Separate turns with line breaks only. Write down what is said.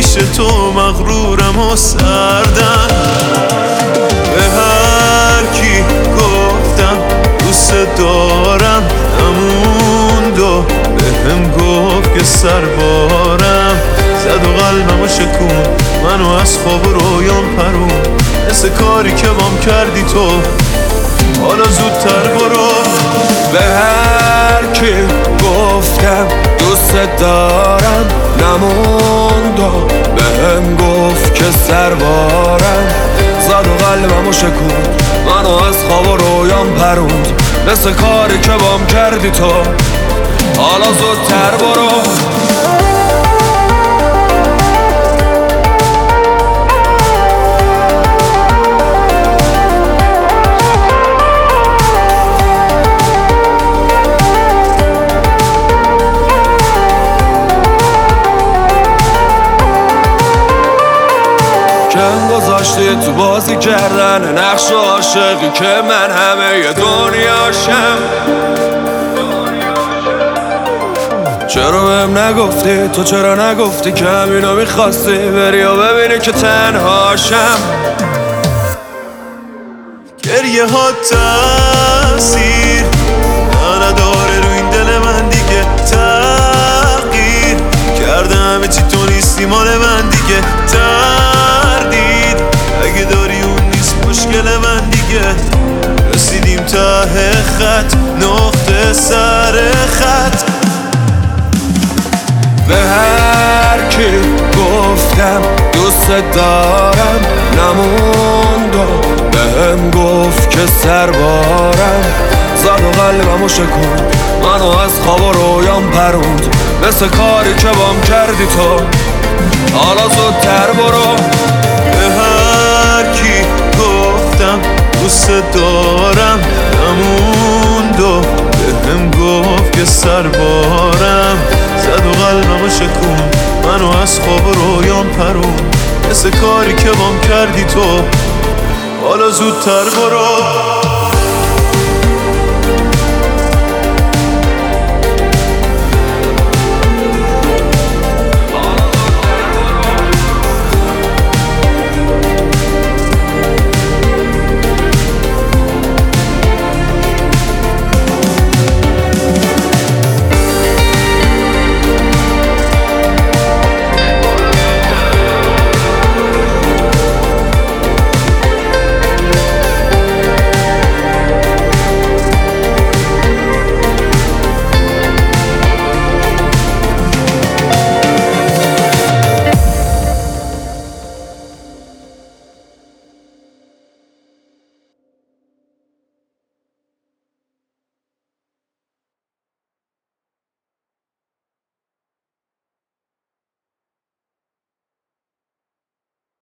پیش تو مغرورم و سردم. به هر کی گفتم دوست دارم نموند و بهم گفت که سربارم. زد و قلبمو شکون، منو از خواب و رویام پرون. مثل کاری که بام کردی تو، حالا زودتر برو.
به هر کی گفتم دوست دارم نموند و بهم گفت که سربارم. زد و قلبمو شکوند، منو از خواب و رویام پروند. مثل کاری که بام کردی تو، حالا زودتر برو. کم گذاشتی تو بازی کردن نقش عاشقی که من همه دنیاشم. چرا بهم نگفتی؟ تو چرا نگفتی که همینو میخواستی بری و ببینی که تنهاشم؟
گریه ها تاثیر نداره رو این دل من دیگه. تغییر کرده همه چی، تو نیستی مال من دیگه. تردید اگه داری اون نیست مشکل من دیگه. رسیدیم ته خط، نقطه سر خط.
به هر کی گفتم دوست دارم نموند و بهم گفت که سربارم. زد و قلبمو شکوند، منو از خواب و رویام پروند. مثل کاری که بام کردی تو، حالا زودتر برو.
به هر کی گفتم دوست دارم نموند و بهم گفت که سربارم. زد و قلبمو شکون، منو از خواب و رویام پرون. مثل کاری که بام کردی تو، حالا زودتر برو.